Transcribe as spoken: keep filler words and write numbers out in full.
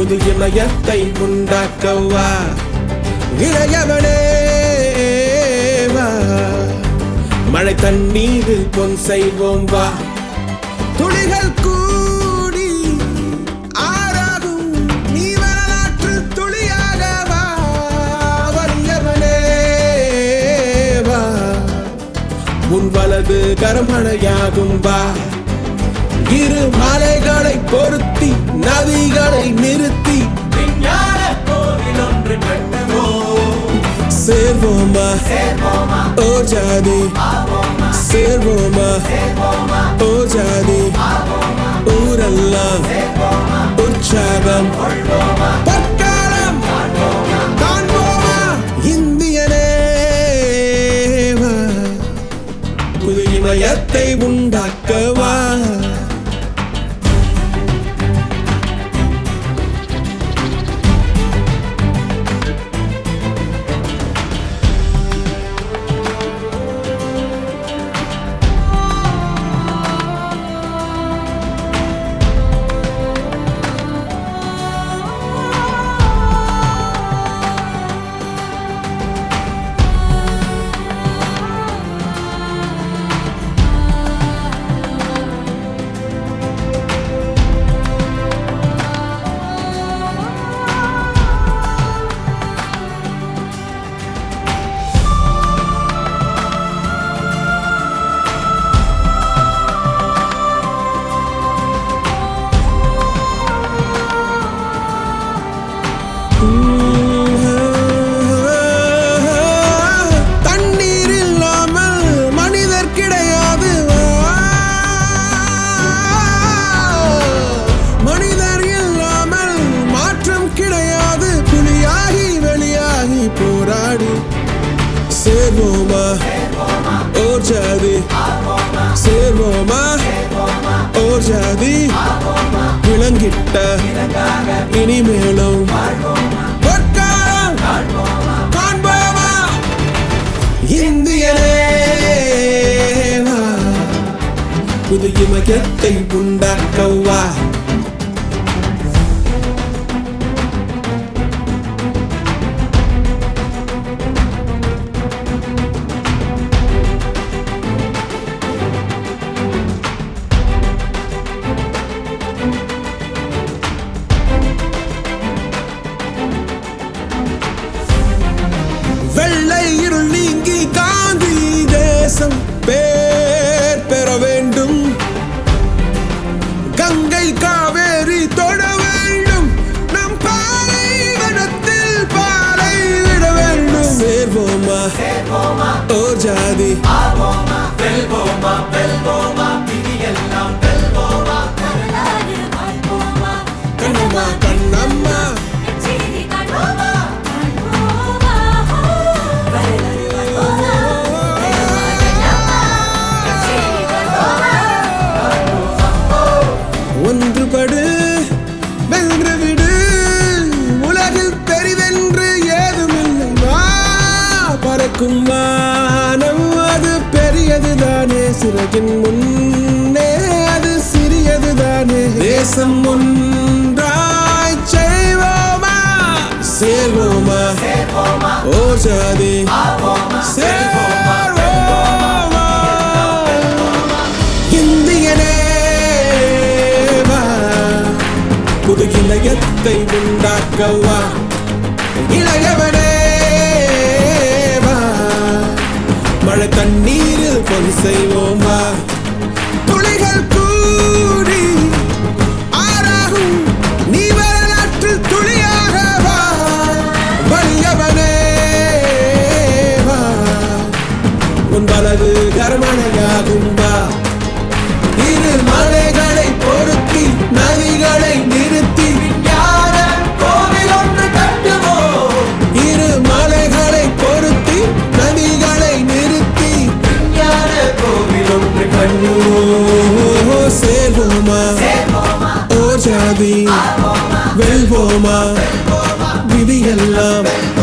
புது இமயத்தை உண்டாக்கவா இளையவனே வா மழை தண்ணீரில் பொன் செய்வோம் வா துளிகள் கூடி ஆறாகும் நீ வரலாற்று துளியாக வா வலியவனே வா உன் வலது கரமழையாகும் வா இரு மலைகளை பொருத்தி நதிகளை நிறுத்தி விஞ்ஞான கோவில் ஒன்று கட்டுவோம் சேர்வோமா ஓ ஜாதி சேர்வோமா ஓ ஜாதி ஊரெல்லாம் உற்சாகம் தற்காலம் காண்போமா இந்தியனே புது இமயத்தை உண்டாக்கவா தண்ணீர் இல்லாமல் மனிதர் கிடையாது மனிதர் இல்லாமல் மாற்றம் கிடையாது புலியாகி வெளியாகி போராடி சேர்வோமா ஓர் ஜாதி சேர்வோமா ஓர் ஜாதி விளங்கிட்ட இனிமேலும் காண்போமா இந்தியனே புது இமயத்தை உண்டாக்கவா வெள்ளை இருள் நீங்கி காந்தி தேசம் பேர் பெற வேண்டும் கங்கை காவேரி தொட வேண்டும் நம் பாலைவனத்தில் பாலை விட வேண்டும் சேர்வோமா ஓ ஜாதி கண்ணம்மா கண்ணம்மா ஒன்றுபடு வென்று விடு உலகில் பெரிதென்று ஏதுமில்லை வா பறக்கும் வானம் அது பெரியதுதானே சிறகின் முன்னே அது சிறியதுதானே தேசம் ஒன்றாய் செய்வோமா சேர்வோமா ஓ ஜாதி சேர்வோமா இந்தியனே புது இளையத்தை உண்டாக்கவா இளையவனே வா மழை தண்ணீரில் பொன் செய்வோமா துளிகள் கூடி ஆறாகும் நீ வரலாற்று துளியாக வா வலியவனே வா உன் வலது கரமழையாகும் வா இரு மலைகளை பொருத்தி நதிகளை நிறுத்தி விஞ்ஞான கோவில் ஒன்று கட்டுவோம் இரு மலைகளை பொருத்தி நதிகளை நிறுத்தி விஞ்ஞான கோவில் ஒன்று கட்டுவோம் சேர்வோமா ஓ ஜாதி வெல்வோமா விதியெல்லாம்